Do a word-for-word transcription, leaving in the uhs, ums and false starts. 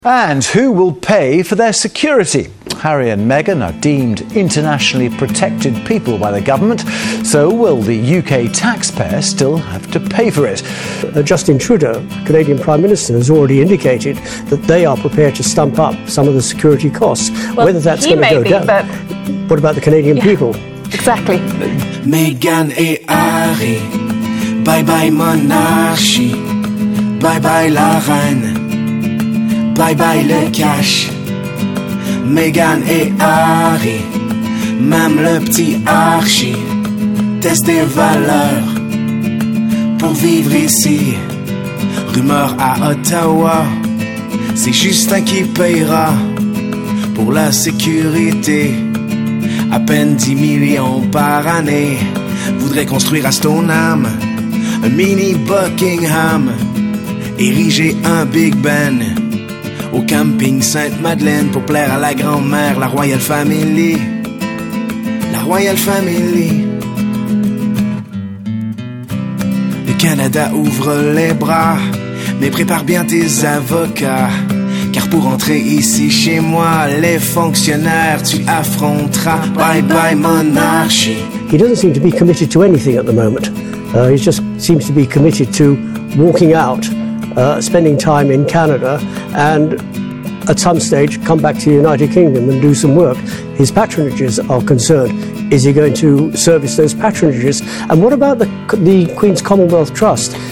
And who will pay for their security? Harry and Meghan are deemed internationally protected people by the government, so will the U K taxpayer still have to pay for it? Uh, Justin Trudeau, Canadian Prime Minister, has already indicated that they are prepared to stump up some of the security costs. Well, Whether that's going to go be, down, but... what about the Canadian yeah, people? Exactly. Meghan et Harry, bye bye monarchie, bye bye la reine. Bye bye le cash, Meghan et Harry, même le petit Archie, teste des valeurs pour vivre ici. Rumeur à Ottawa, c'est Justin qui payera pour la sécurité. À peine dix millions par année, voudrait construire à Stoneham un mini Buckingham, ériger un Big Ben au camping Sainte-Madeleine pour plaire à la grand-mère, la Royal Family. La Royal Family. Le Canada ouvre les bras, mais prépare bien tes avocats. Car pour entrer ici chez moi, les fonctionnaires tu affronteras. Bye bye monarchie. He doesn't seem to be committed to anything at the moment. Uh, he just seems to be committed to walking out, Uh, spending time in Canada, and at some stage come back to the United Kingdom and do some work. His patronages are concerned. Is he going to service those patronages? And what about the, the Queen's Commonwealth Trust?